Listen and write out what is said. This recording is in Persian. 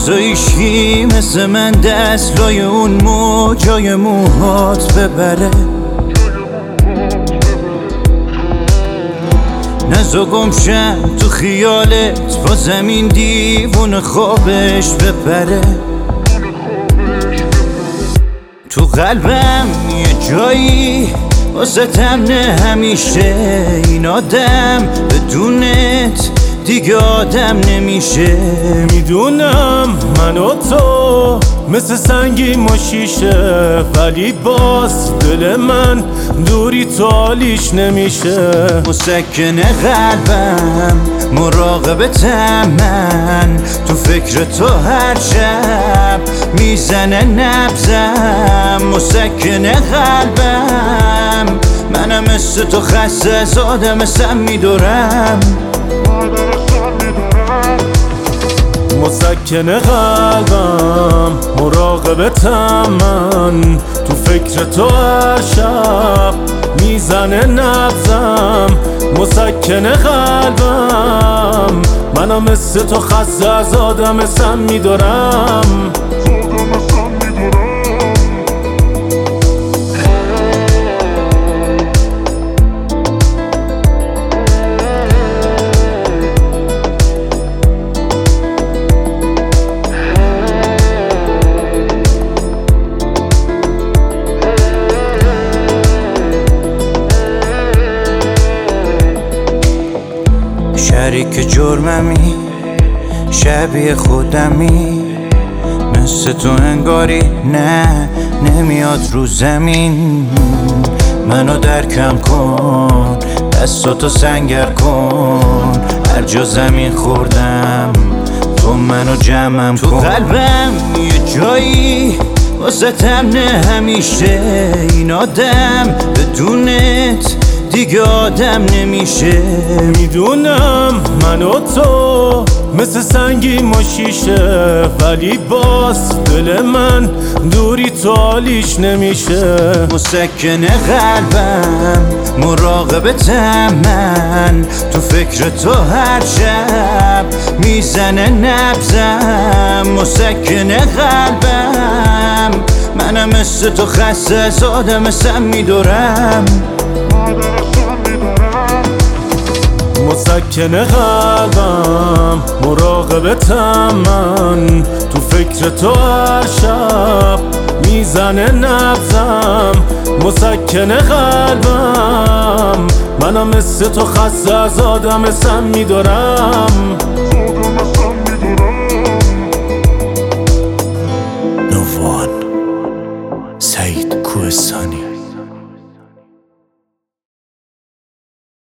نزایشی مثل من دست لای اون موجای موهات ببره، نزا گمشم تو خیالت با زمین دیوون خوابش بپره. تو قلبم یه جایی واسه تمنه همیشه، این آدم بدونت دیگه آدم نمیشه. میدونم من و تو مثل سنگی و شیشه، ولی باز دل من دوری تو حالیش نمیشه. مسکن قلبم مراقبتم من، تو فکر تو هر شب میزنه نبضم. مسکن قلبم منم مثل تو خسته از آدم سم میدورم. مسکن قلبم مراقبتم من، تو فکر تو هر شب میزنه نبضم. مسکن قلبم منم مثل تو خسته از آدم سم میدارم. شریک جرممی شبیه خودمی، مثل تو انگاری نه نمیاد رو زمین. منو درکم کن، دستاتو سنگر کن، هر جا زمین خوردم تو منو جمعم کن. تو قلبم یه جایی واسه تمنه همیشه، این آدم بدونت دیگه آدم نمیشه. میدونم من و تو مثل سنگی و شیشه، ولی باز دل من دوری تو حالیش نمیشه. مسکن قلبم مراقبتم من، تو فکر تو هر شب میزنه نبضم. مسکن قلبم منم مثل تو خسته از آدم سم میدورم. مسکن قلبم مراقبتم من، تو فکر تو هر شب میزنه نبضم. مسکن قلبم منم مثل تو خسته از آدم سم میدارم. نوان سعید کوهستانی.